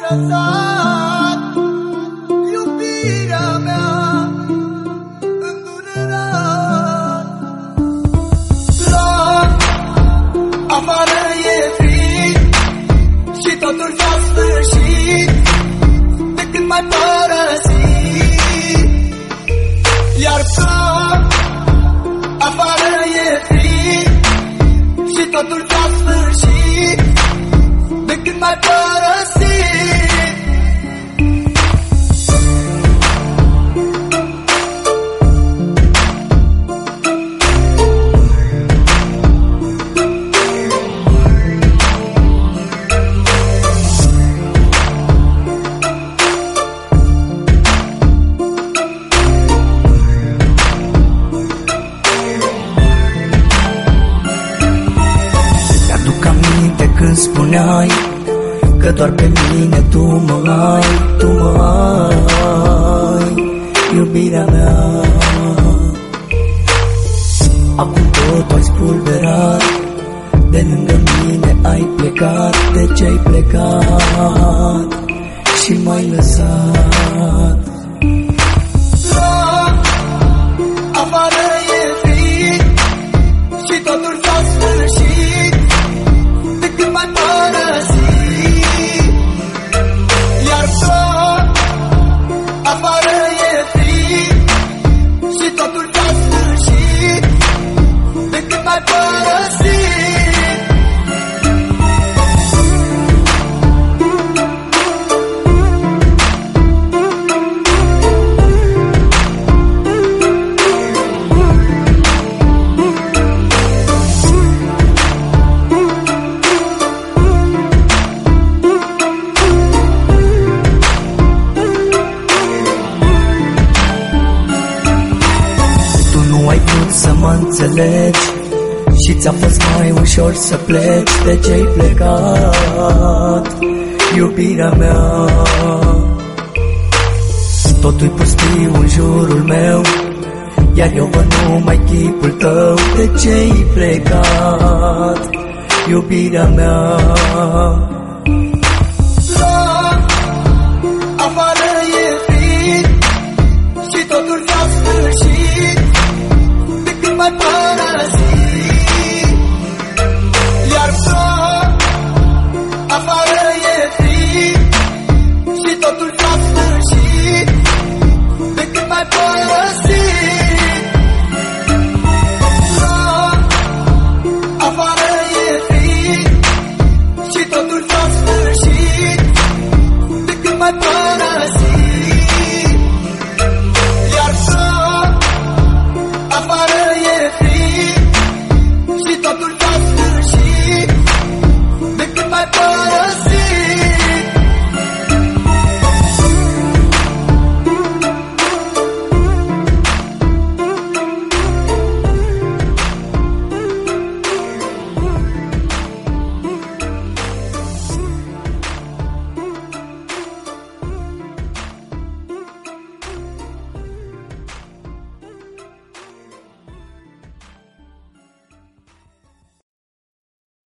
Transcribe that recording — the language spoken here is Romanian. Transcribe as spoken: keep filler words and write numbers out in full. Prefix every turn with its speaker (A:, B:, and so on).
A: lăsat iubirea mea îndurerat. La afară e frig și totul s-a sfârșit de când m-ai părăsit. Iar că afară e frig și totul s-a sfârșit de când m-ai părăsit. Când spuneai că doar pe mine tu mă ai, tu mă ai, iubirea mea. Acum tot ai spulberat, de lângă mine ai plecat. De ce ai plecat și m-ai lăsat? La afară e frig și totul s-a sfârșit de când m-ai părăsit. Iar tot afară e frig și totul s-a sfârșit de când m-ai părăsit. Ai vrut să mă înțelegi și ți-a fost mai ușor să pleci. De ce ai plecat, iubirea mea? Totul-i pustiu în jurul meu, iar eu văd numai chipul tău. De ce ai plecat, iubirea mea? La afară e frig și totul s-a sfârșit de când m-ai părăsit. Iar tot afară e frig și totul s-a sfârșit de când m-ai părăsit. La afară e frig și totul s-a sfârșit de când m-ai părăsit. Iar tot afară e frig și totul s-a sfârșit de când m-ai părăsit.